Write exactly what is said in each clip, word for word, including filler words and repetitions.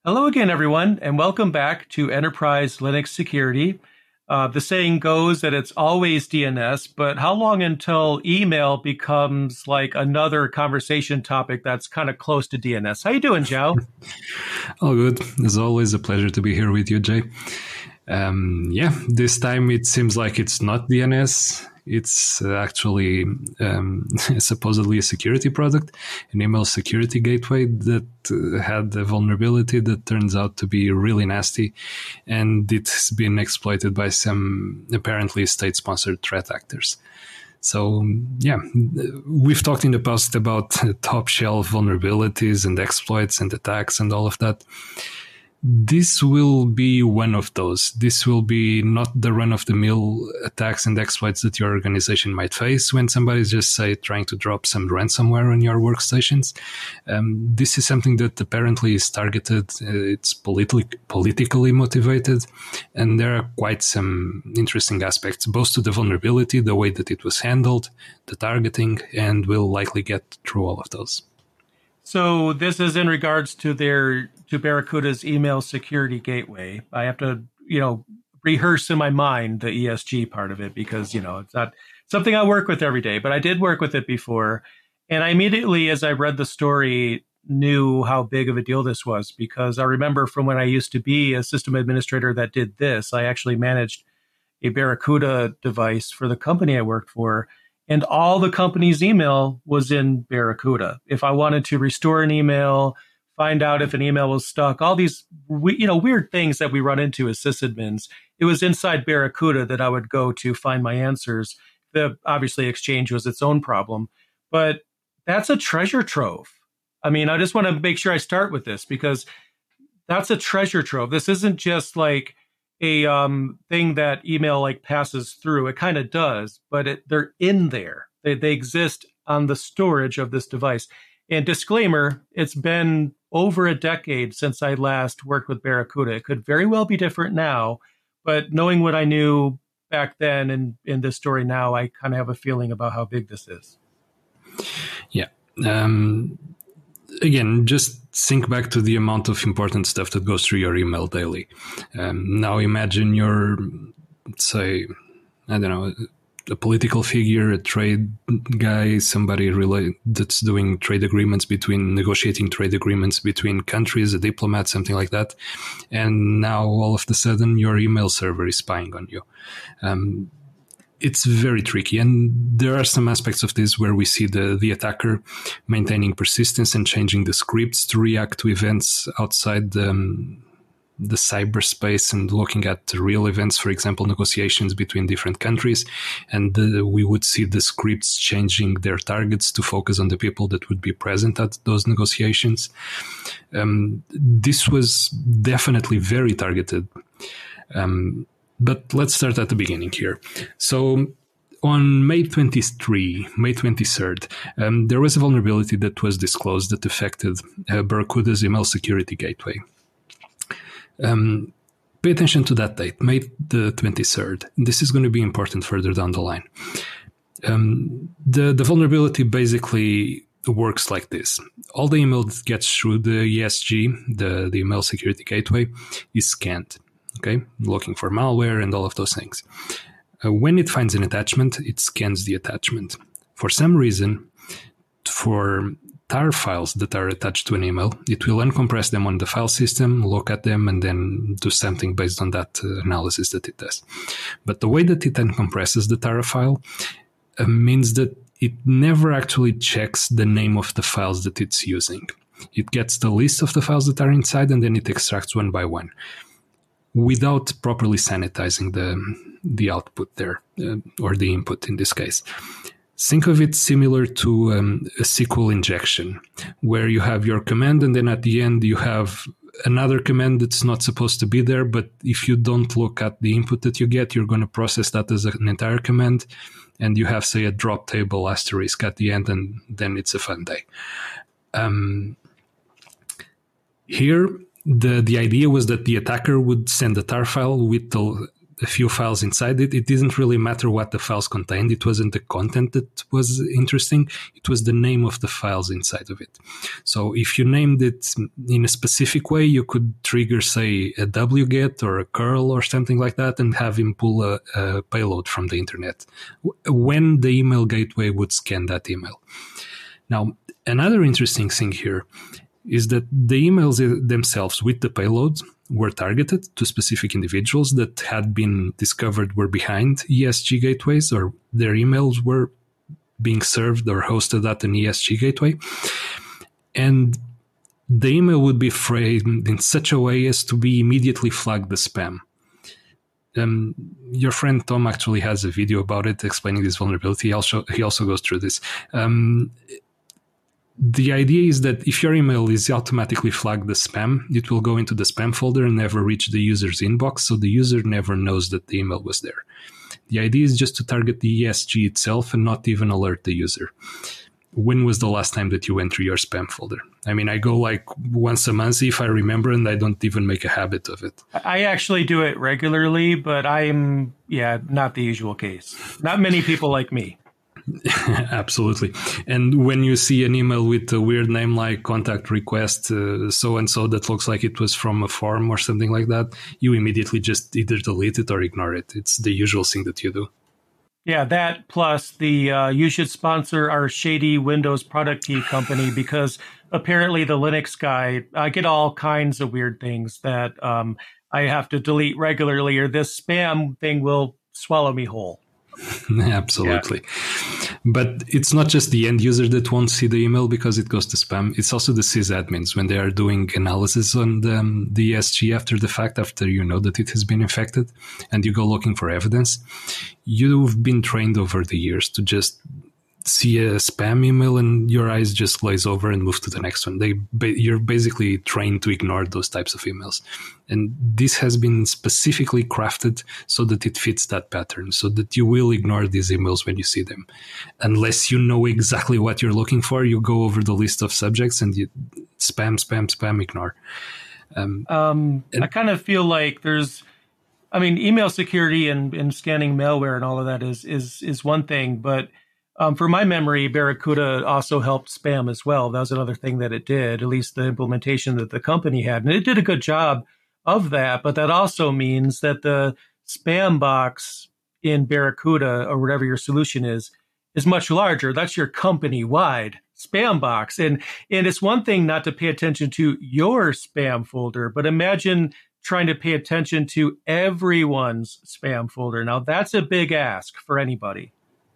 Hello again, everyone, and welcome back to Enterprise Linux Security. Uh, the saying goes that it's always D N S, but how long until email becomes like another conversation topic that's kind of close to D N S? How you doing, Joe? All good. It's always a pleasure to be here with you, Jay. Um, yeah, this time it seems like it's not D N S. It's actually um, supposedly a security product, an email security gateway that uh, had a vulnerability that turns out to be really nasty, and it's been exploited by some apparently state-sponsored threat actors. So, yeah, we've talked in the past about top shelf vulnerabilities and exploits and attacks and all of that. This will be one of those. This will be not the run-of-the-mill attacks and exploits that your organization might face when somebody's just, say, trying to drop some ransomware on your workstations. Um, this is something that apparently is targeted. Uh, it's politically politically motivated, and there are quite some interesting aspects, both to the vulnerability, the way that it was handled, the targeting, and we'll likely get through all of those. So this is in regards to their to Barracuda's email security gateway. I have to, you know, rehearse in my mind the E S G part of it because, you know, it's not something I work with every day, but I did work with it before. And I immediately, as I read the story, knew how big of a deal this was because I remember from when I used to be a system administrator that did this, I actually managed a Barracuda device for the company I worked for. And all the company's email was in Barracuda. If I wanted to restore an email, find out if an email was stuck, all these you know weird things that we run into as sysadmins, it was inside Barracuda that I would go to find my answers. The obviously Exchange was its own problem, but that's a treasure trove. I mean, I just want to make sure I start with this because that's a treasure trove. This isn't just like a um, thing that email like passes through. It kind of does, but it, they're in there. They, they exist on the storage of this device. And disclaimer, it's been over a decade since I last worked with Barracuda. It could very well be different now, but knowing what I knew back then and in this story now, I kind of have a feeling about how big this is. Yeah. Um, again, just think back to the amount of important stuff that goes through your email daily. Um, now imagine you're, say, I don't know, a political figure, a trade guy, somebody relate, that's doing trade agreements between, negotiating trade agreements between countries, a diplomat, something like that. And now all of a sudden your email server is spying on you. Um, It's very tricky, and there are some aspects of this where we see the, the attacker maintaining persistence and changing the scripts to react to events outside the, um, the cyberspace and looking at the real events, for example, negotiations between different countries. And uh, we would see the scripts changing their targets to focus on the people that would be present at those negotiations. Um, this was definitely very targeted. Um, But let's start at the beginning here. So on May twenty-third, May twenty-third, um, there was a vulnerability that was disclosed that affected uh, Barracuda's email security gateway. Um, pay attention to that date, May the twenty-third. This is going to be important further down the line. Um, the, the vulnerability basically works like this. All the email that gets through the E S G, the, the email security gateway, is scanned. Okay, looking for malware and all of those things. Uh, when it finds an attachment, it scans the attachment. For some reason, for tar files that are attached to an email, it will uncompress them on the file system, look at them, and then do something based on that uh, analysis that it does. But the way that it uncompresses the tar file uh, means that it never actually checks the name of the files that it's using. It gets the list of the files that are inside, and then it extracts one by one, without properly sanitizing the the output there, uh, or the input in this case. Think of it similar to um, a S Q L injection, where you have your command and then at the end you have another command that's not supposed to be there, but if you don't look at the input that you get, you're going to process that as an entire command, and you have, say, a drop table asterisk at the end, and then it's a fun day. Um, here, The the idea was that the attacker would send a tar file with the a few files inside it. It didn't really matter what the files contained. It wasn't the content that was interesting. It was the name of the files inside of it. So if you named it in a specific way, you could trigger, say, a wget or a curl or something like that and have him pull a, a payload from the internet when the email gateway would scan that email. Now, another interesting thing here is that the emails themselves with the payloads were targeted to specific individuals that had been discovered were behind E S G gateways, or their emails were being served or hosted at an E S G gateway. And the email would be framed in such a way as to be immediately flagged as spam. Um, your friend Tom actually has a video about it explaining this vulnerability. He also, he also goes through this. Um, The idea is that if your email is automatically flagged as spam, it will go into the spam folder and never reach the user's inbox, so the user never knows that the email was there. The idea is just to target the E S G itself and not even alert the user. When was the last time that you went through your spam folder? I mean, I go like once a month if I remember, and I don't even make a habit of it. I actually do it regularly, but I'm, yeah, not the usual case. Not many people like me. Absolutely. And when you see an email with a weird name like contact request uh, so-and-so that looks like it was from a forum or something like that, you immediately just either delete it or ignore it. It's the usual thing that you do. Yeah, that plus the uh, you should sponsor our shady Windows product key company, because apparently the Linux guy, I get all kinds of weird things that um, I have to delete regularly, or this spam thing will swallow me whole. Absolutely. Yeah. But it's not just the end user that won't see the email because it goes to spam. It's also the sysadmins when they are doing analysis on the, um, the E S G after the fact, after you know that it has been infected and you go looking for evidence. You've been trained over the years to just see a spam email and your eyes just glaze over and move to the next one. They, you're basically trained to ignore those types of emails. And this has been specifically crafted so that it fits that pattern, so that you will ignore these emails when you see them. Unless you know exactly what you're looking for, you go over the list of subjects and you spam, spam, spam, ignore. Um, um, and- I kind of feel like there's, I mean, email security and, and scanning malware and all of that is, is, is one thing, but Um, for my memory, Barracuda also helped spam as well. That was another thing that it did, at least the implementation that the company had. And it did a good job of that. But that also means that the spam box in Barracuda, or whatever your solution is, is much larger. That's your company-wide spam box. And, and it's one thing not to pay attention to your spam folder, but imagine trying to pay attention to everyone's spam folder. Now, that's a big ask for anybody.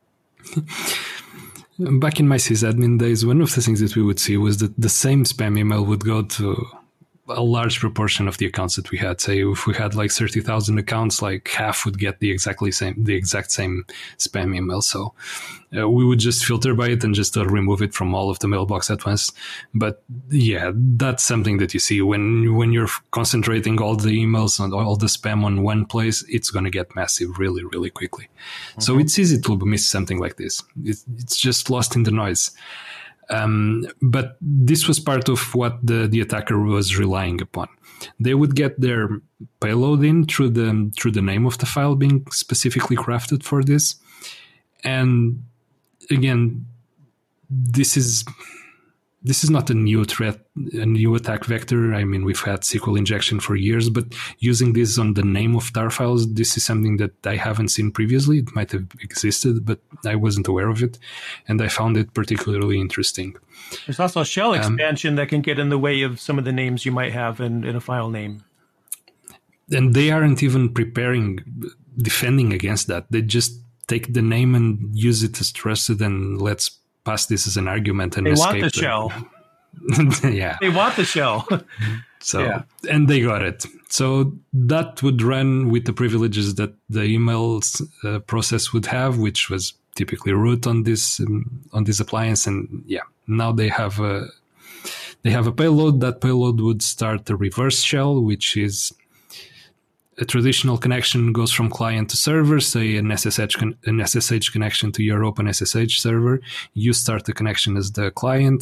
Back in my sysadmin days, one of the things that we would see was that the same spam email would go to a large proportion of the accounts that we had. Say if we had like thirty thousand accounts, like half would get the exactly same, the exact same spam email. So uh, we would just filter by it and just uh, remove it from all of the mailbox at once. But yeah, that's something that you see when, when you're concentrating all the emails and all the spam on one place, it's going to get massive really, really quickly. Mm-hmm. So it's easy to miss something like this. It, it's just lost in the noise. Um, but this was part of what the, the attacker was relying upon. They would get their payload in through the through the name of the file being specifically crafted for this. And again, this is this is not a new threat, a new attack vector. I mean, we've had S Q L injection for years, but using this on the name of tar files, this is something that I haven't seen previously. It might have existed, but I wasn't aware of it, and I found it particularly interesting. There's also a shell expansion um, that can get in the way of some of the names you might have in, in a file name. And they aren't even preparing, defending against that. They just take the name and use it as trusted, and let's pass this as an argument and they escape want the them. shell. Yeah, they want the shell. So yeah. And they got it. So that would run with the privileges that the emails uh, process would have, which was typically root on this um, on this appliance. And yeah, now they have a they have a payload. That payload would start a reverse shell, which is a traditional connection goes from client to server, say an S S H con- an S S H connection to your OpenSSH server. You start the connection as the client.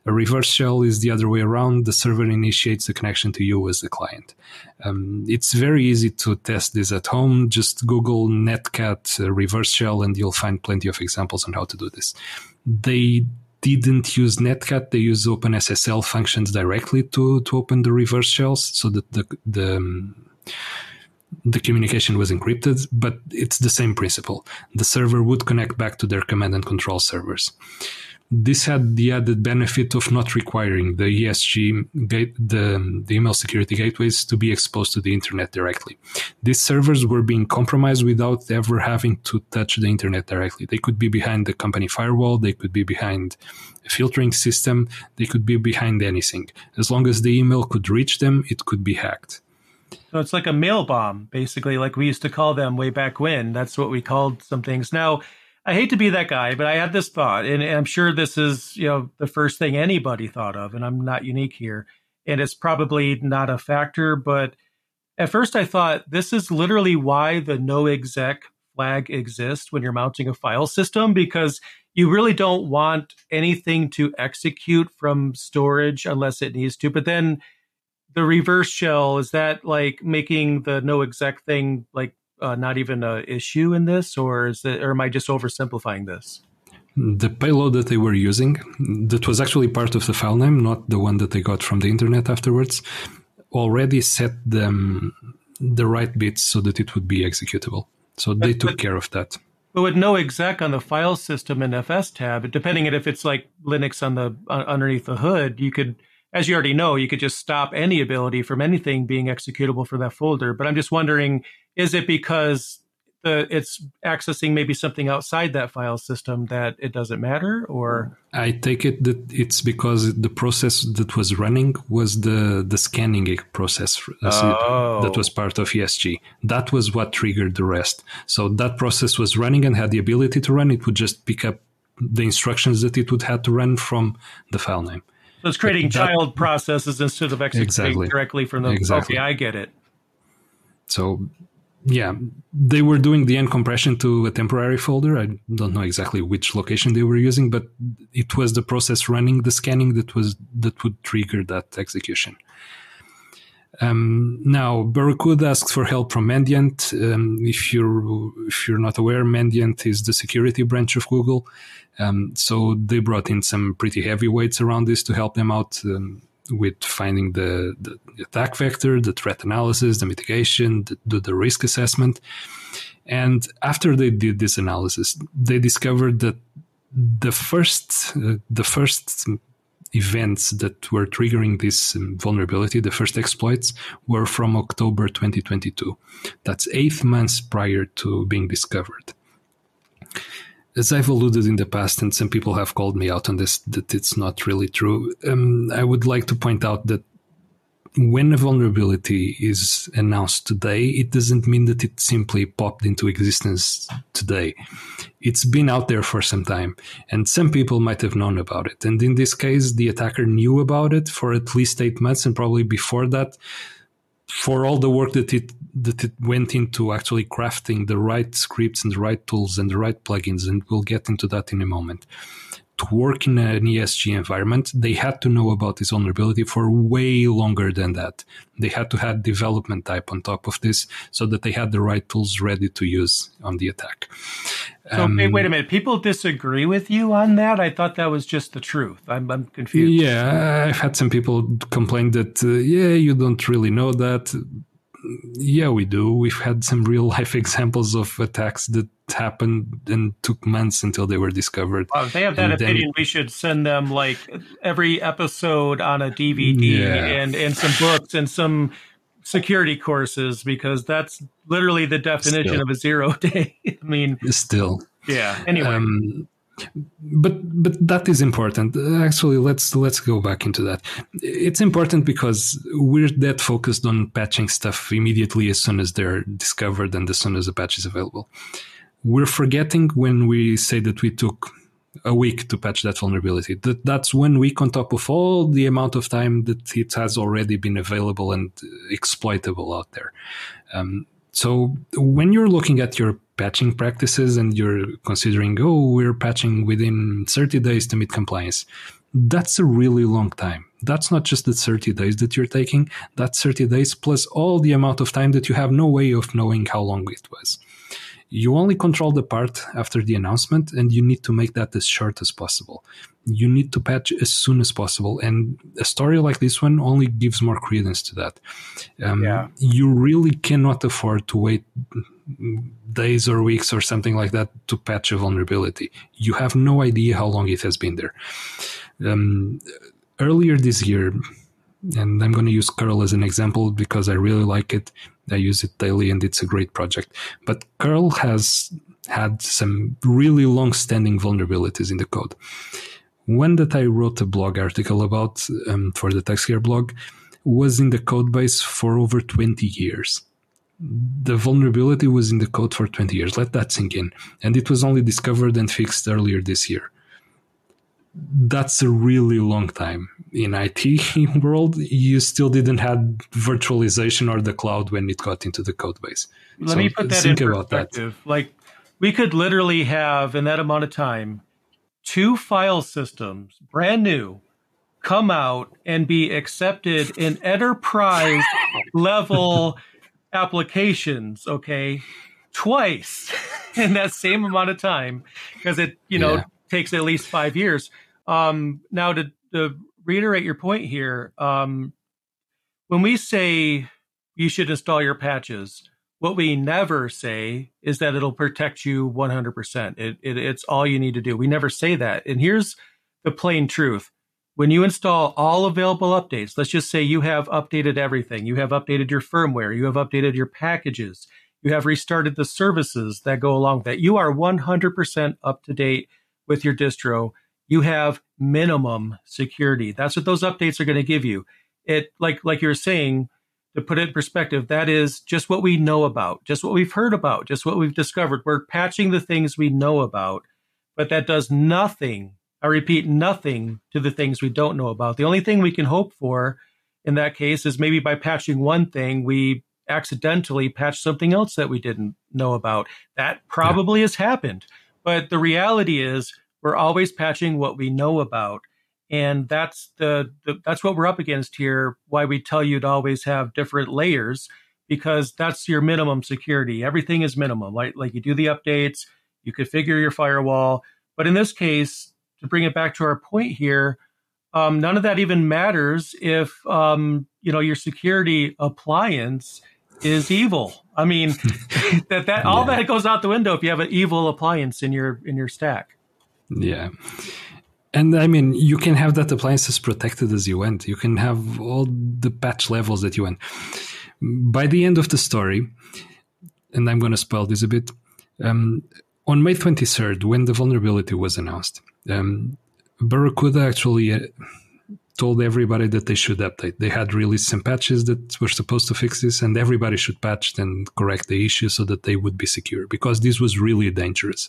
A reverse shell is the other way around. The server initiates the connection to you as the client. Um, it's very easy to test this at home. Just Google Netcat uh, reverse shell and you'll find plenty of examples on how to do this. They didn't use Netcat. They use OpenSSL functions directly to, to open the reverse shells so that the, the, um, the communication was encrypted, but it's the same principle. The server would connect back to their command and control servers. This had the added benefit of not requiring the E S G gate, the, the email security gateways to be exposed to the internet directly. These servers were being compromised without ever having to touch the internet directly. They could be behind the company firewall. They could be behind a filtering system. They could be behind anything. As long as the email could reach them, it could be hacked. So it's like a mail bomb, basically, like we used to call them way back when. That's what we called some things. Now, I hate to be that guy, but I had this thought, and I'm sure this is, you know, the first thing anybody thought of, and I'm not unique here, and it's probably not a factor, but at first I thought this is literally why the no exec flag exists when you're mounting a file system, because you really don't want anything to execute from storage unless it needs to. But then the reverse shell, is that like making the no exec thing like Uh, not even an issue in this, or is it, or am I just oversimplifying this? The payload that they were using, that was actually part of the file name, not the one that they got from the internet afterwards, already set them the right bits so that it would be executable. So they but, took but, care of that. But with no exec on the file system and F S tab, depending on if it's like Linux on the uh, underneath the hood, you could, as you already know, you could just stop any ability from anything being executable for that folder. But I'm just wondering, is it because the, it's accessing maybe something outside that file system that it doesn't matter? Or I take it that it's because the process that was running was the, the scanning process oh. that was part of E S G. That was what triggered the rest. So that process was running and had the ability to run. It would just pick up the instructions that it would have to run from the file name. So it's creating that, child processes instead of executing exactly. directly from the... Exactly. Okay, I get it. So, yeah, they were doing the end compression to a temporary folder. I don't know exactly which location they were using, but it was the process running the scanning that was that would trigger that execution. Um, now, Barracuda asks for help from Mandiant. Um, if you're if you're not aware, Mandiant is the security branch of Google. Um, so they brought in some pretty heavyweights around this to help them out um, with finding the, the attack vector, the threat analysis, the mitigation, the, the, the risk assessment. And after they did this analysis, they discovered that the first uh, the first events that were triggering this um, vulnerability, the first exploits, were from October twenty twenty-two. That's eight months prior to being discovered. As I've alluded in the past, and some people have called me out on this, that it's not really true, um, I would like to point out that when a vulnerability is announced today, it doesn't mean that it simply popped into existence today. It's been out there for some time, and some people might have known about it. And in this case, the attacker knew about it for at least eight months, and probably before that, for all the work that it that it went into actually crafting the right scripts and the right tools and the right plugins, and we'll get into that in a moment. To work in an E S G environment, they had to know about this vulnerability for way longer than that. They had to have development type on top of this so that they had the right tools ready to use on the attack. So um, wait, wait a minute. People disagree with you on that? I thought that was just the truth. I'm, I'm confused. Yeah, I've had some people complain that, uh, yeah, you don't really know that. Yeah, we do. We've had some real life examples of attacks that happened and took months until they were discovered. Well, if they have that and opinion, then, we should send them like every episode on a D V D yeah. and, and some books and some security courses, because that's literally the definition still. of a zero day. I mean, still. Yeah. Anyway. Um, But but that is important. Actually, let's let's go back into that. It's important because we're that focused on patching stuff immediately as soon as they're discovered and as soon as the patch is available. We're forgetting when we say that we took a week to patch that vulnerability. That that's one week on top of all the amount of time that it has already been available and exploitable out there. Um, so when you're looking at your patching practices and you're considering, oh, we're patching within thirty days to meet compliance, That's a really long time. That's not just the thirty days that you're taking. That's thirty days plus all the amount of time that you have no way of knowing how long it was. You only control the part after the announcement, and you need to make that as short as possible. You need to patch as soon as possible. And a story like this one only gives more credence to that. Um, yeah. You really cannot afford to wait days or weeks or something like that to patch a vulnerability. You have no idea how long it has been there. Um, earlier this year, and I'm going to use curl as an example because I really like it. I use it daily and it's a great project. But curl has had some really long-standing vulnerabilities in the code. One that I wrote a blog article about um, for the TaxCare blog was in the code base for over twenty years. The vulnerability was in the code for twenty years. Let that sink in. And it was only discovered and fixed earlier this year. That's a really long time. In I T world, you still didn't have virtualization or the cloud when it got into the code base. Let so me put that in perspective. Like, we could literally have, in that amount of time, two file systems, brand new, come out and be accepted in enterprise level applications, okay, twice in that same amount of time, because it, you know, yeah. takes at least five years. Um, now, to, to reiterate your point here, um, when we say you should install your patches, what we never say is that it'll protect you one hundred percent. It, it, it's all you need to do. We never say that. And here's the plain truth. When you install all available updates, let's just say you have updated everything. You have updated your firmware. You have updated your packages. You have restarted the services that go along with that. You are one hundred percent up to date with your distro. You have minimum security. That's what those updates are going to give you. It, like, like you were saying, to put it in perspective, that is just what we know about, just what we've heard about, just what we've discovered. We're patching the things we know about, but that does nothing, I repeat, nothing to the things we don't know about. The only thing we can hope for in that case is maybe by patching one thing, we accidentally patch something else that we didn't know about. That probably yeah. has happened. But the reality is we're always patching what we know about. And that's the, the that's what we're up against here, why we tell you to always have different layers, because that's your minimum security. Everything is minimum. Like, like you do the updates, you configure your firewall. But in this case, to bring it back to our point here, um, none of that even matters if um, you know, your security appliance is evil. I mean, that that all yeah. that goes out the window if you have an evil appliance in your in your stack. Yeah. And I mean, you can have that appliance as protected as you want. You can have all the patch levels that you want. By the end of the story, and I'm going to spoil this a bit, um, on May twenty-third, when the vulnerability was announced, um, Barracuda actually uh, told everybody that they should update. They had released some patches that were supposed to fix this, and everybody should patch and correct the issue so that they would be secure, because this was really dangerous.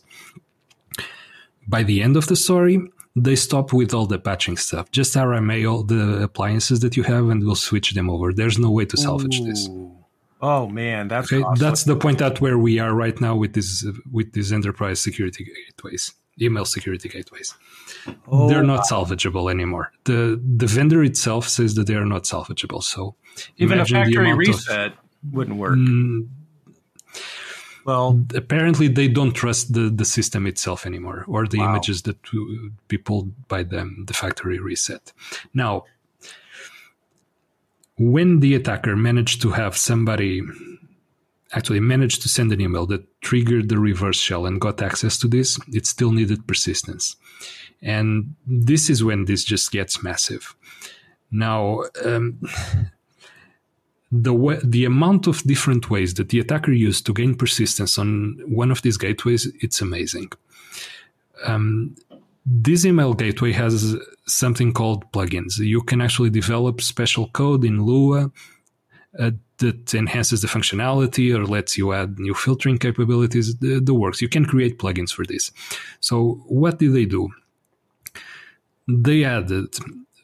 By the end of the story, they stop with all the patching stuff. Just R M A all the appliances that you have, and we'll switch them over. There's no way to salvage Ooh. this. Oh man, that's okay. Awesome. That's the point at where we are right now with this uh, with these enterprise security gateways, email security gateways. Oh, They're not wow. salvageable anymore. the The vendor itself says that they are not salvageable. So even a factory reset of, wouldn't work. Mm, Well, apparently they don't trust the, the system itself anymore, or the wow. images that would be pulled by them, the factory reset. Now, when the attacker managed to have somebody actually managed to send an email that triggered the reverse shell and got access to this, it still needed persistence. And this is when this just gets massive. Now, um, The way, the amount of different ways that the attacker used to gain persistence on one of these gateways, it's amazing. Um, this email gateway has something called plugins. You can actually develop special code in Lua uh, that enhances the functionality or lets you add new filtering capabilities, the, the works. You can create plugins for this. So what did they do? They added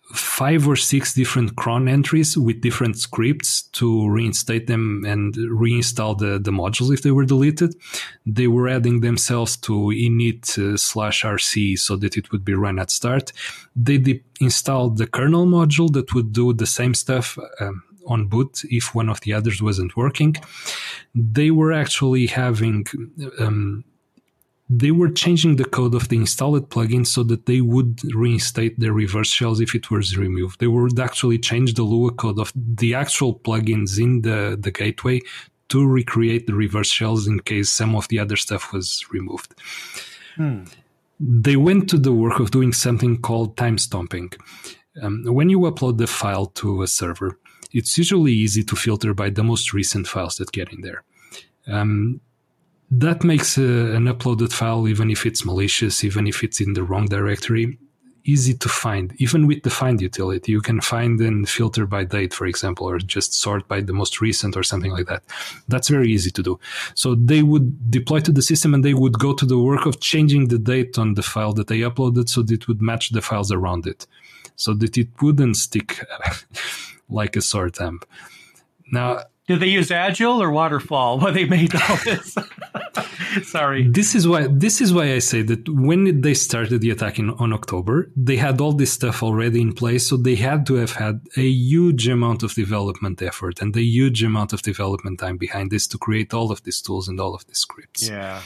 five or six different cron entries with different scripts to reinstate them and reinstall the, the modules if they were deleted. They were adding themselves to init uh, slash rc so that it would be run at start. They de- installed the kernel module that would do the same stuff um, on boot if one of the others wasn't working. They were actually having... Um, They were changing the code of the installed plugin so that they would reinstate the reverse shells if it was removed. They would actually change the Lua code of the actual plugins in the, the gateway to recreate the reverse shells in case some of the other stuff was removed. Hmm. They went to the work of doing something called time stomping. Um, when you upload the file to a server, it's usually easy to filter by the most recent files that get in there. Um, That makes uh, an uploaded file, even if it's malicious, even if it's in the wrong directory, easy to find. Even with the find utility, you can find and filter by date, for example, or just sort by the most recent or something like that. That's very easy to do. So they would deploy to the system and they would go to the work of changing the date on the file that they uploaded so that it would match the files around it, so that it wouldn't stick like a sore thumb. Now, did they use Agile or Waterfall when they made all this? Sorry. This is why this is why I say that when they started the attack in, on October, they had all this stuff already in place, so they had to have had a huge amount of development effort and a huge amount of development time behind this to create all of these tools and all of these scripts. Yeah.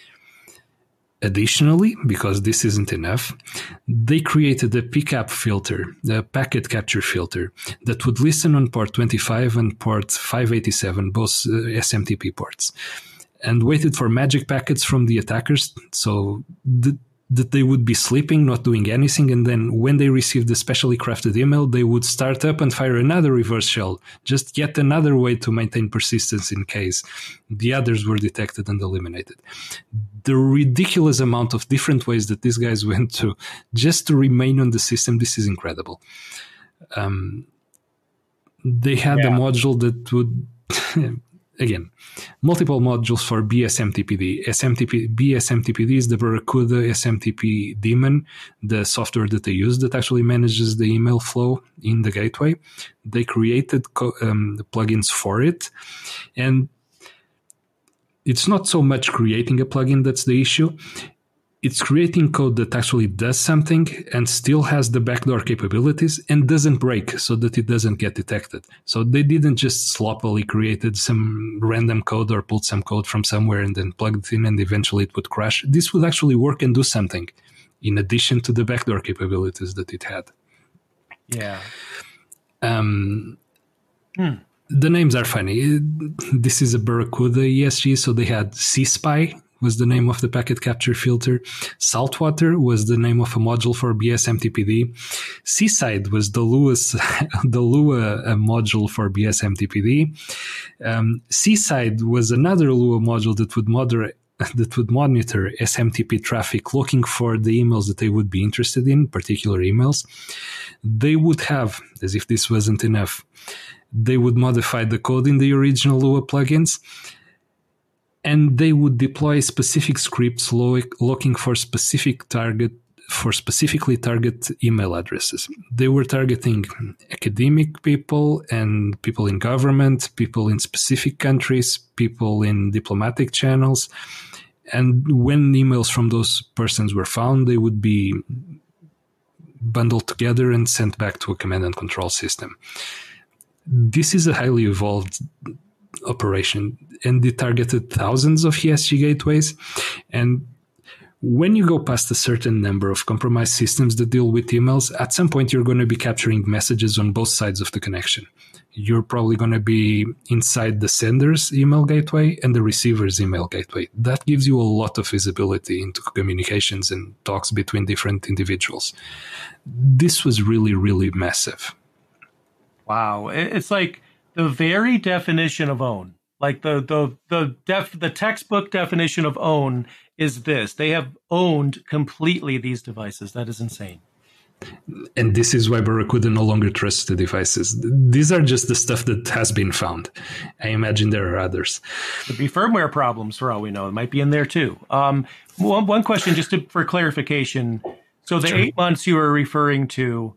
Additionally, because this isn't enough, they created a P CAP filter, a packet capture filter, that would listen on port twenty-five and port five eighty-seven, both uh, S M T P ports, and waited for magic packets from the attackers so th- that they would be sleeping, not doing anything, and then when they received the specially crafted email, they would start up and fire another reverse shell, just yet another way to maintain persistence in case the others were detected and eliminated. The ridiculous amount of different ways that these guys went to just to remain on the system, this is incredible. Um, they had yeah. a module that would... Again, multiple modules for B S M T P D. S M T P, B S M T P D is the Barracuda S M T P daemon, the software that they use that actually manages the email flow in the gateway. They created co- um, the plugins for it. And it's not so much creating a plugin that's the issue. It's creating code that actually does something and still has the backdoor capabilities and doesn't break so that it doesn't get detected. So they didn't just sloppily created some random code or pulled some code from somewhere and then plugged it in and eventually it would crash. This would actually work and do something in addition to the backdoor capabilities that it had. Yeah. Um, hmm. The names are funny. This is a Barracuda E S G, so they had C-Spy was the name of the packet capture filter. Saltwater was the name of a module for B S M T P D. Seaside was the Lua's, the Lua uh, module for B S M T P D. Um, Seaside was another Lua module that would moderate that would monitor S M T P traffic, looking for the emails that they would be interested in, particular emails. They would have, as if this wasn't enough, they would modify the code in the original Lua plugins, and they would deploy specific scripts lo- looking for specific target for specifically target email addresses. They were targeting academic people and people in government, people in specific countries, people in diplomatic channels. And when emails from those persons were found, they would be bundled together and sent back to a command and control system. This is a highly evolved operation, and it targeted thousands of E S G gateways. And when you go past a certain number of compromised systems that deal with emails, at some point you're going to be capturing messages on both sides of the connection. You're probably going to be inside the sender's email gateway and the receiver's email gateway. That gives you a lot of visibility into communications and talks between different individuals. This was really, really massive. Wow. It's like the very definition of own. Like the the the def the textbook definition of own is this. They have owned completely these devices. That is insane. And this is why Barracuda no longer trusts the devices. These are just the stuff that has been found. I imagine there are others. Could be firmware problems for all we know. It might be in there too. Um, one, one question just to, for clarification. So the sure. eight months you were referring to,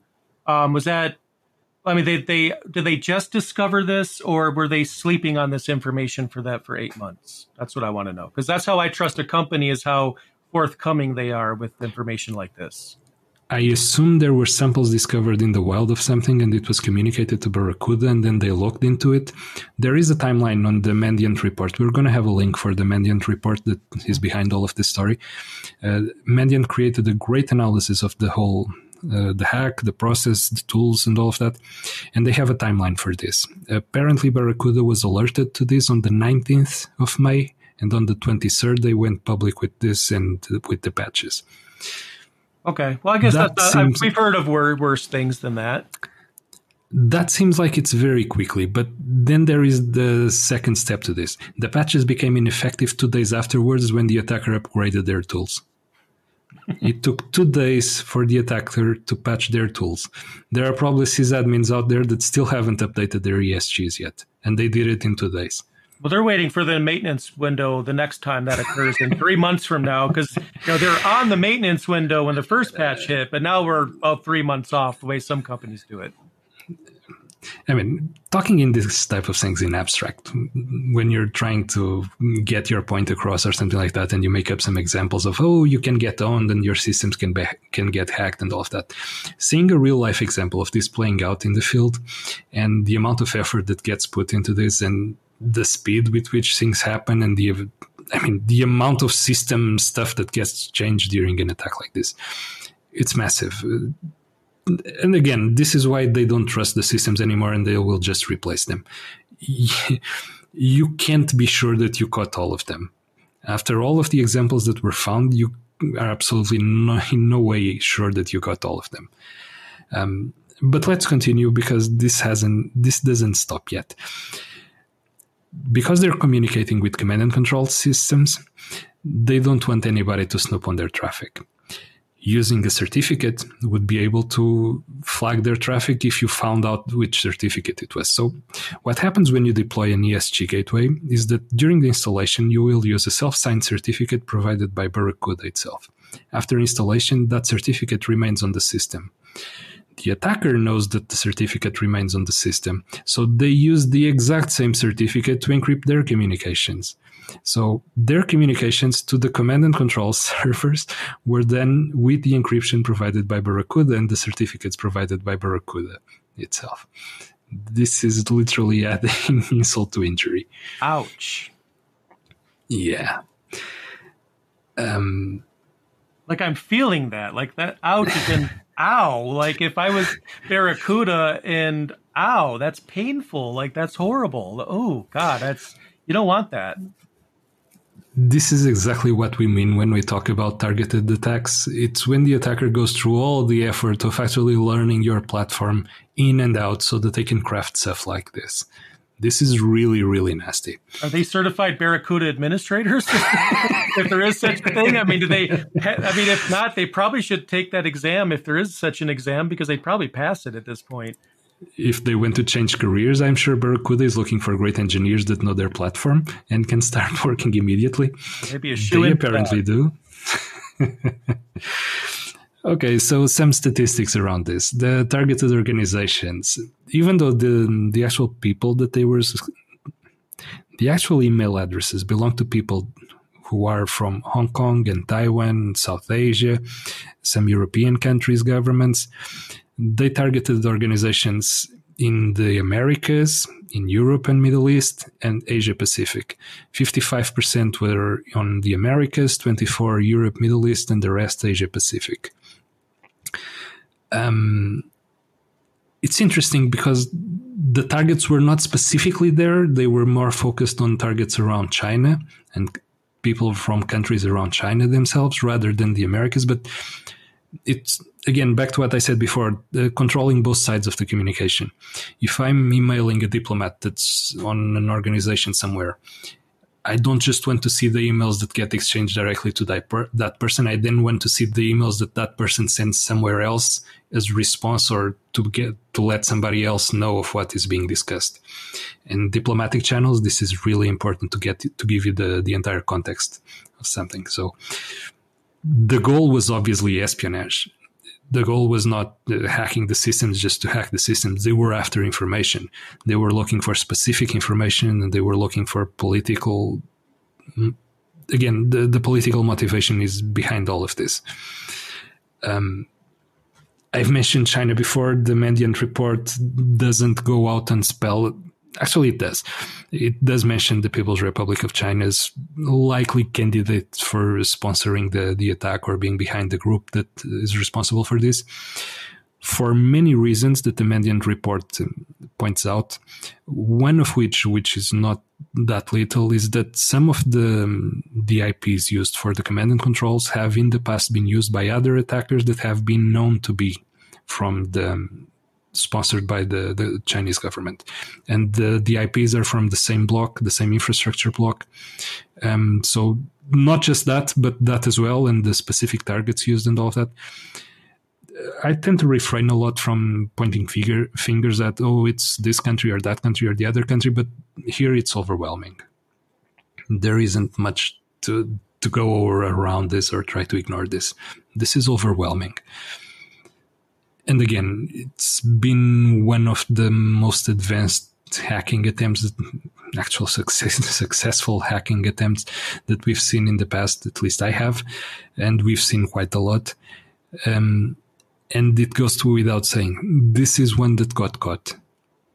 Um, was that, I mean, they, they, did they just discover this, or were they sleeping on this information for that for eight months? That's what I want to know. Because that's how I trust a company, is how forthcoming they are with information like this. I assume there were samples discovered in the wild of something and it was communicated to Barracuda and then they looked into it. There is a timeline on the Mandiant report. We're going to have a link for the Mandiant report that is behind all of this story. Uh, Mandiant created a great analysis of the whole, uh, the hack, the process, the tools and all of that. And they have a timeline for this. Apparently Barracuda was alerted to this on the nineteenth of May. And on the twenty-third, they went public with this and uh, with the patches. Okay. Well, I guess that that's, seems, uh, we've heard of wor- worse things than that. That seems like it's very quickly, but then there is the second step to this. The patches became ineffective two days afterwards when the attacker upgraded their tools. It took two days for the attacker to patch their tools. There are probably sysadmins out there that still haven't updated their E S Gs yet, and they did it in two days. Well, they're waiting for the maintenance window the next time that occurs in three months from now, because you know they're on the maintenance window when the first patch hit, but now we're about three months off the way some companies do it. I mean, talking in this type of things in abstract, when you're trying to get your point across or something like that, and you make up some examples of, oh, you can get owned and your systems can be, can get hacked and all of that. Seeing a real life example of this playing out in the field and the amount of effort that gets put into this and the speed with which things happen and the, I mean, the amount of system stuff that gets changed during an attack like this, it's massive. And again, this is why they don't trust the systems anymore and they will just replace them. You can't be sure that you caught all of them. After all of the examples that were found, you are absolutely no, in no way sure that you got all of them. Um, but let's continue, because this hasn't, this doesn't stop yet. Because they're communicating with command and control systems, they don't want anybody to snoop on their traffic. Using a certificate would be able to flag their traffic if you found out which certificate it was. So what happens when you deploy an E S G gateway is that during the installation, you will use a self-signed certificate provided by Barracuda itself. After installation, that certificate remains on the system. The attacker knows that the certificate remains on the system, so they use the exact same certificate to encrypt their communications. So their communications to the command and control servers were then with the encryption provided by Barracuda and the certificates provided by Barracuda itself. This is literally adding insult to injury. Ouch. Yeah. Um, like I'm feeling that. Like that ouch is in ow. Like if I was Barracuda and ow, that's painful. Like that's horrible. Oh, God, that's you don't want that. This is exactly what we mean when we talk about targeted attacks. It's when the attacker goes through all the effort of actually learning your platform in and out so that they can craft stuff like this. This is really, really nasty. Are they certified Barracuda administrators? If there is such a thing? I mean, do they, I mean, if not, they probably should take that exam if there is such an exam, because they probably pass it at this point. If they went to change careers, I'm sure Barracuda is looking for great engineers that know their platform and can start working immediately. Maybe a They apparently do. Okay, so some statistics around this. The targeted organizations, even though the the actual people that they were, the actual email addresses belong to people who are from Hong Kong and Taiwan, South Asia, some European countries' governments. They targeted organizations in the Americas, in Europe and Middle East, and Asia Pacific. fifty-five percent were on the Americas, twenty-four percent Europe, Middle East, and the rest Asia Pacific. Um, it's interesting because the targets were not specifically there. They were more focused on targets around China and people from countries around China themselves rather than the Americas. But it's, again, back to what I said before, uh, controlling both sides of the communication. If I'm emailing a diplomat that's on an organization somewhere, I don't just want to see the emails that get exchanged directly to that, per- that person. I then want to see the emails that that person sends somewhere else as response or to get to let somebody else know of what is being discussed. In diplomatic channels, this is really important to get to give you the, the entire context of something. So the goal was obviously espionage. the goal was not uh, hacking the systems just to hack the systems. They were after information. They were looking for specific information, and they were looking for political. Again, the, the political motivation is behind all of this. Um, I've mentioned China before. The Mandiant report doesn't go out and spell. Actually, it does. It does mention the People's Republic of China's likely candidate for sponsoring the, the attack or being behind the group that is responsible for this. For many reasons that the Mandiant report points out, one of which, which is not that little, is that some of the, the I Ps used for the command and controls have in the past been used by other attackers that have been known to be from the sponsored by the, the Chinese government. And the, the I Ps are from the same block, the same infrastructure block. Um, so not just that, but that as well, and the specific targets used and all of that. I tend to refrain a lot from pointing figure, fingers at, oh, it's this country or that country or the other country, but here it's overwhelming. There isn't much to, to go over around this or try to ignore this. This is overwhelming. And again, it's been one of the most advanced hacking attempts, actual success, successful hacking attempts that we've seen in the past, at least I have, and we've seen quite a lot. Um, and it goes to without saying, this is one that got caught. Okay?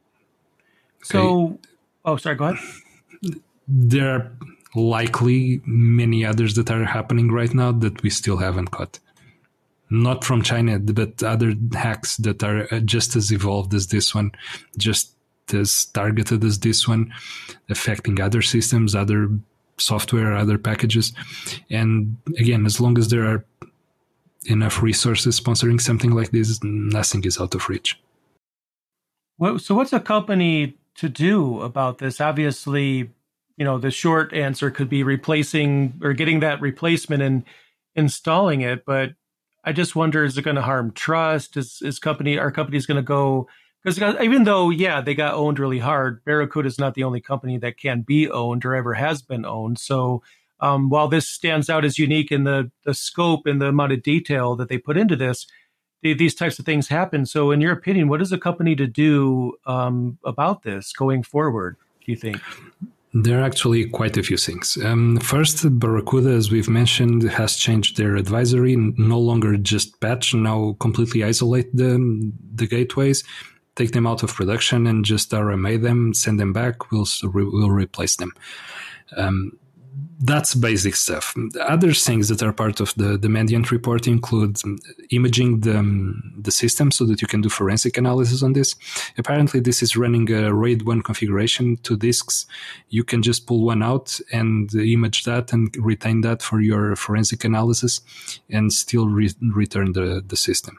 So, oh, sorry, go ahead. There are likely many others that are happening right now that we still haven't caught. Not from China, but other hacks that are just as evolved as this one, just as targeted as this one, affecting other systems, other software, other packages. And again, as long as there are enough resources sponsoring something like this, nothing is out of reach. Well, so what's a company to do about this? Obviously, you know, the short answer could be replacing or getting that replacement and installing it, but I just wonder, is it going to harm trust? Is is company are companies going to go, because even though, yeah, they got owned really hard, Barracuda is not the only company that can be owned or ever has been owned. So um, while this stands out as unique in the, the scope and the amount of detail that they put into this, the, these types of things happen. So in your opinion, what is a company to do um, about this going forward, do you think? There are actually quite a few things. Um, first, Barracuda, as we've mentioned, has changed their advisory, no longer just patch, now completely isolate the, the gateways, take them out of production and just R M A them, send them back, we'll, we'll replace them. Um, that's basic stuff. Other things that are part of the, the Mandiant report include imaging the, the system so that you can do forensic analysis on this. Apparently, this is running a RAID one configuration, two disks. You can just pull one out and image that and retain that for your forensic analysis and still re- return the, the system.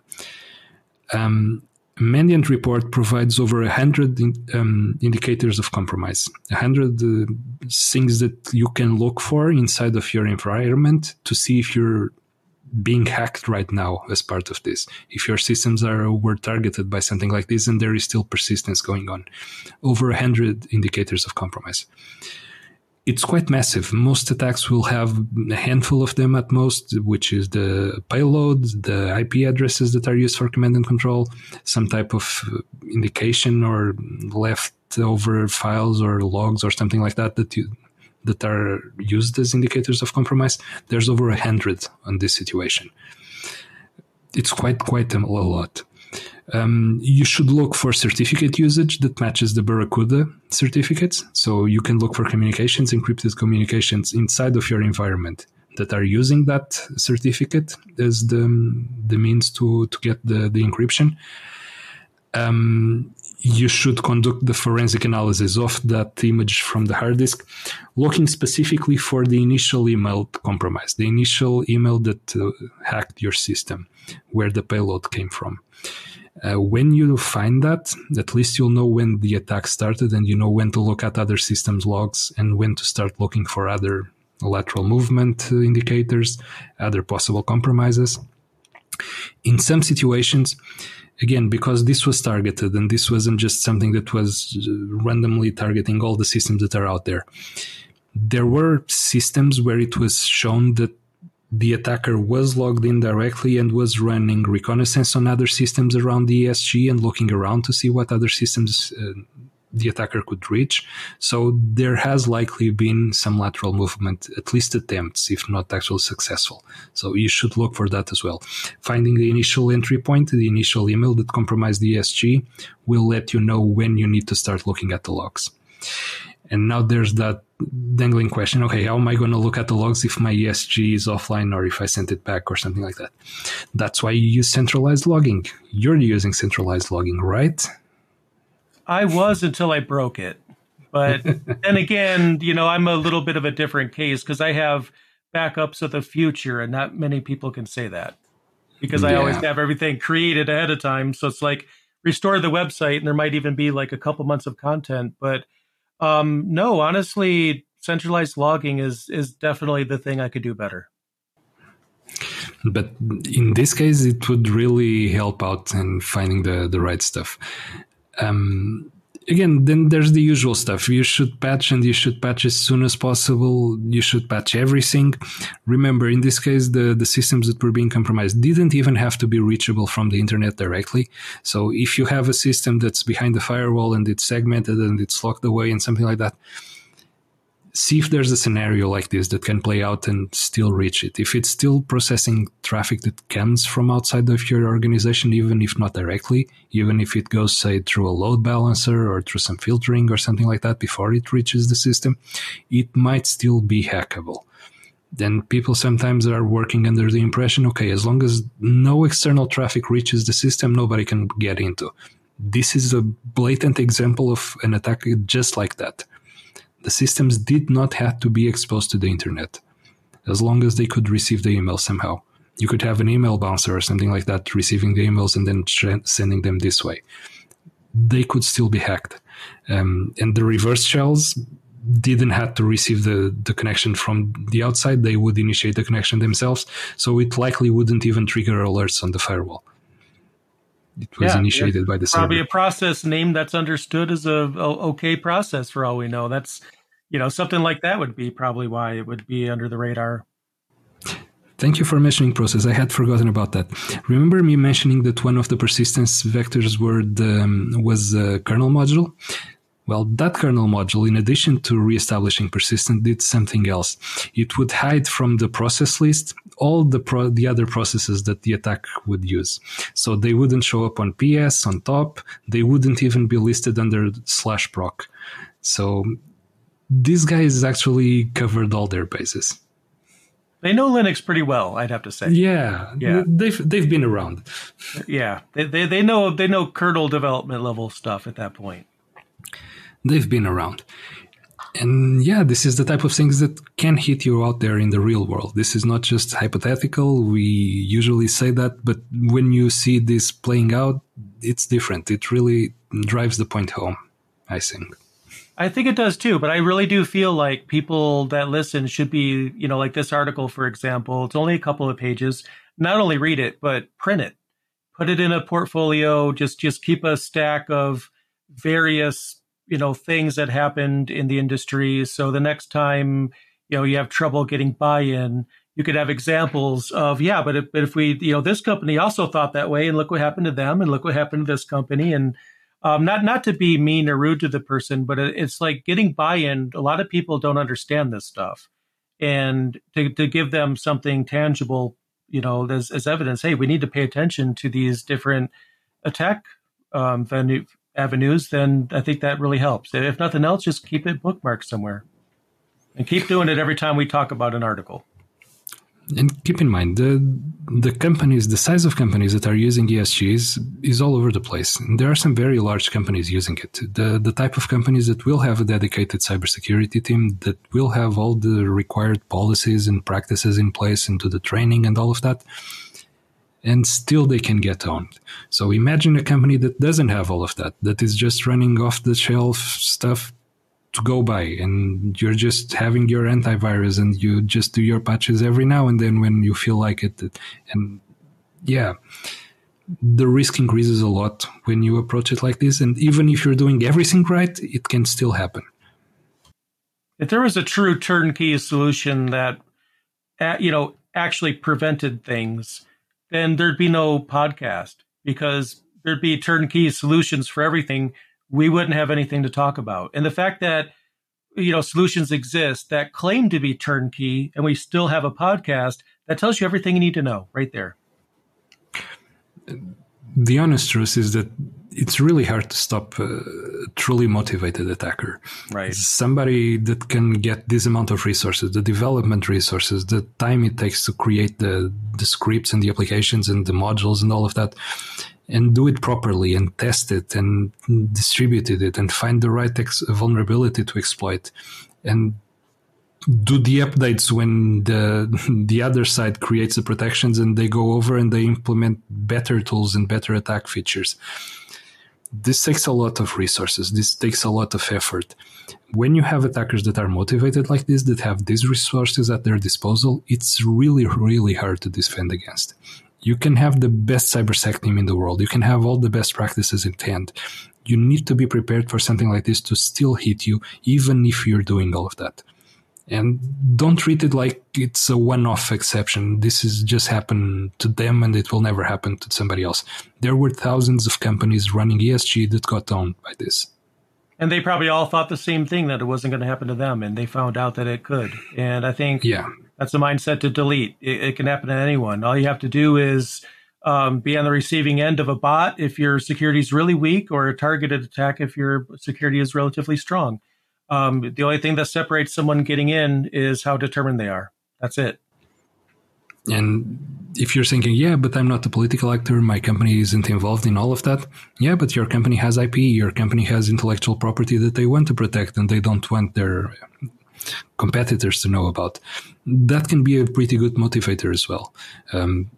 Um, Mandiant report provides over one hundred in, um, indicators of compromise, one hundred uh, things that you can look for inside of your environment to see if you're being hacked right now as part of this. If your systems are were targeted by something like this and there is still persistence going on. Over one hundred indicators of compromise. It's quite massive. Most attacks will have a handful of them at most, which is the payload, the I P addresses that are used for command and control, some type of indication or leftover files or logs or something like that that you, that are used as indicators of compromise. There's over a hundred on this situation. It's quite, quite a lot. Um, you should look for certificate usage that matches the Barracuda certificates. So you can look for communications, encrypted communications inside of your environment that are using that certificate as the, the means to, to get the, the encryption. Um, you should conduct the forensic analysis of that image from the hard disk, looking specifically for the initial email compromise, the initial email that uh, hacked your system, where the payload came from. Uh, when you find that, at least you'll know when the attack started and you know when to look at other systems logs and when to start looking for other lateral movement indicators, other possible compromises. In some situations, again, because this was targeted and this wasn't just something that was randomly targeting all the systems that are out there, there were systems where it was shown that the attacker was logged in directly and was running reconnaissance on other systems around the E S G and looking around to see what other systems uh, the attacker could reach. So there has likely been some lateral movement, at least attempts, if not actually successful. So you should look for that as well. Finding the initial entry point, the initial email that compromised the E S G, will let you know when you need to start looking at the logs. And now there's that dangling question, okay, how am I going to look at the logs if my E S G is offline or if I sent it back or something like that? That's why you use centralized logging. You're using centralized logging, right? I was until I broke it. But then again, you know, I'm a little bit of a different case because I have backups of the future, and not many people can say that because I yeah. always have everything created ahead of time. So it's like restore the website, and there might even be like a couple months of content. But um, no, honestly, centralized logging is is definitely the thing I could do better. But in this case, it would really help out in finding the, the right stuff. Um, again, then there's the usual stuff. You should patch, and you should patch as soon as possible. You should patch everything. Remember, in this case, the, the systems that were being compromised didn't even have to be reachable from the internet directly. So if you have a system that's behind the firewall and it's segmented and it's locked away and something like that, see if there's a scenario like this that can play out and still reach it. If it's still processing traffic that comes from outside of your organization, even if not directly, even if it goes, say, through a load balancer or through some filtering or something like that before it reaches the system, it might still be hackable. Then people sometimes are working under the impression, okay, as long as no external traffic reaches the system, nobody can get into. This is a blatant example of an attack just like that. The systems did not have to be exposed to the internet, as long as they could receive the email somehow. You could have an email bouncer or something like that receiving the emails and then tra- sending them this way. They could still be hacked. Um, and the reverse shells didn't have to receive the, the connection from the outside. They would initiate the connection themselves, so it likely wouldn't even trigger alerts on the firewall. It was yeah, initiated by the server. Probably a process name that's understood as a, a okay process for all we know. That's, you know, something like that would be probably why it would be under the radar. Thank you for mentioning process. I had forgotten about that. Remember me mentioning that one of the persistence vectors were the, um, was a kernel module? Well, that kernel module, in addition to reestablishing persistence, did something else. It would hide from the process list all the pro- the other processes that the attack would use. So they wouldn't show up on P S on top. They wouldn't even be listed under slash proc. So these guys actually covered all their bases. They know Linux pretty well, I'd have to say. Yeah, yeah. They've they've been around. Yeah, they they they know they know kernel development level stuff at that point. They've been around. And yeah, this is the type of things that can hit you out there in the real world. This is not just hypothetical. We usually say that, but when you see this playing out, it's different. It really drives the point home, I think. I think it does too, but I really do feel like people that listen should be, you know, like this article, for example, it's only a couple of pages. Not only read it, but print it. Put it in a portfolio. Just, just keep a stack of various, you know, things that happened in the industry. So the next time, you know, you have trouble getting buy-in, you could have examples of, yeah, but if, but if we, you know, this company also thought that way, and look what happened to them, and look what happened to this company. And um, not, not to be mean or rude to the person, but it, it's like getting buy-in. A lot of people don't understand this stuff, and to, to give them something tangible, you know, as, as evidence, hey, we need to pay attention to these different attack um, venue, avenues, then I think that really helps. If nothing else, just keep it bookmarked somewhere and keep doing it every time we talk about an article. And keep in mind, the the companies, the size of companies that are using E S Gs is all over the place. And there are some very large companies using it. The the type of companies that will have a dedicated cybersecurity team, that will have all the required policies and practices in place and do the training and all of that, and still they can get owned. So imagine a company that doesn't have all of that, that is just running off-the-shelf stuff to go by, and you're just having your antivirus and you just do your patches every now and then when you feel like it. And yeah, the risk increases a lot when you approach it like this. And even if you're doing everything right, it can still happen. If there was a true turnkey solution that, you know, actually prevented things, then there'd be no podcast because there'd be turnkey solutions for everything. We wouldn't have anything to talk about. And the fact that, you know, solutions exist that claim to be turnkey and we still have a podcast, that tells you everything you need to know right there. The honest truth is that it's really hard to stop a truly motivated attacker. Right. Somebody that can get this amount of resources, the development resources, the time it takes to create the, the scripts and the applications and the modules and all of that, and do it properly and test it and distribute it and find the right ex- vulnerability to exploit and do the updates when the the other side creates the protections and they go over and they implement better tools and better attack features. This takes a lot of resources. This takes a lot of effort. When you have attackers that are motivated like this, that have these resources at their disposal, it's really, really hard to defend against. You can have the best cybersec team in the world. You can have all the best practices in hand. You need to be prepared for something like this to still hit you, even if you're doing all of that. And don't treat it like it's a one-off exception. This has just happened to them and it will never happen to somebody else. There were thousands of companies running E S G that got owned by this. And they probably all thought the same thing, that it wasn't going to happen to them, and they found out that it could. And I think yeah. that's a mindset to delete. It, it can happen to anyone. All you have to do is um, be on the receiving end of a bot if your security is really weak, or a targeted attack if your security is relatively strong. Um, the only thing that separates someone getting in is how determined they are. That's it. And if you're thinking, yeah, but I'm not a political actor, my company isn't involved in all of that. Yeah, but your company has I P, your company has intellectual property that they want to protect and they don't want their competitors to know about. That can be a pretty good motivator as well. Um,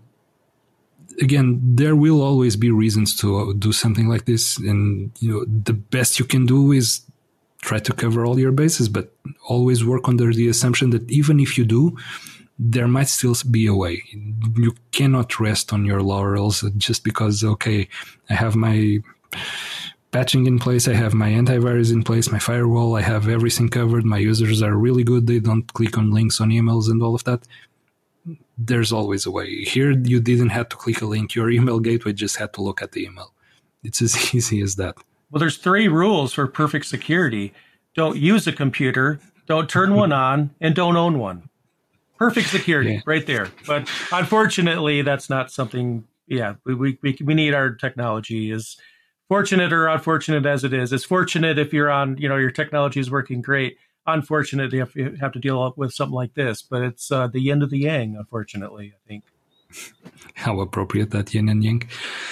again, there will always be reasons to do something like this. And you know, the best you can do is try to cover all your bases, but always work under the assumption that even if you do, there might still be a way. You cannot rest on your laurels just because, okay, I have my patching in place, I have my antivirus in place, my firewall, I have everything covered, my users are really good, they don't click on links on emails and all of that. There's always a way. Here, you didn't have to click a link. Your email gateway just had to look at the email. It's as easy as that. Well, there's three rules for perfect security. Don't use a computer, don't turn one on, and don't own one. Perfect security, yeah. Right there. But unfortunately, that's not something, yeah, we, we, we need our technology. As fortunate or unfortunate as it is, it's fortunate if you're on, you know, your technology is working great. Unfortunate if you have to deal with something like this, but it's uh, the yin of the yang, unfortunately, I think. How appropriate, that yin and yang.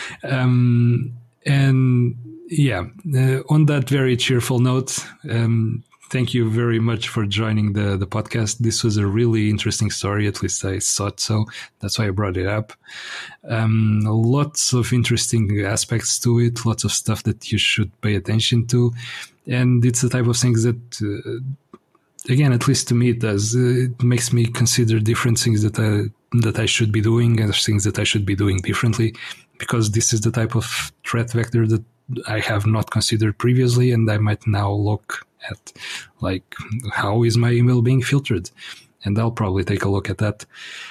Um, and yeah, uh, on that very cheerful note, um, thank you very much for joining the, the podcast. This was a really interesting story, at least I thought so. That's why I brought it up. Um, lots of interesting aspects to it, lots of stuff that you should pay attention to. And it's the type of things that, uh, again, at least to me, it does. Uh, it makes me consider different things that I, that I should be doing and things that I should be doing differently, because this is the type of threat vector that I have not considered previously, and I might now look at, like, how is my email being filtered? And I'll probably take a look at that.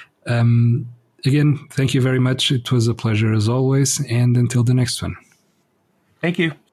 Um, again, thank you very much. It was a pleasure as always, and until the next one. Thank you.